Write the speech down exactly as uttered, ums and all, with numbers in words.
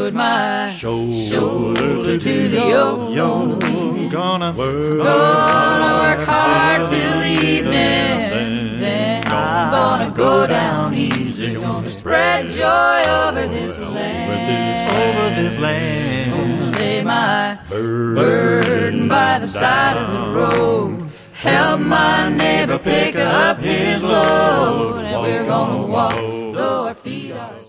put my shoulder to the yoke. Gonna work hard till the evening. Then I'm gonna go down easy. Gonna spread joy over this land. Over this land. Gonna lay my burden by the side of the road. Help my neighbor pick up his load. And we're gonna walk though our feet are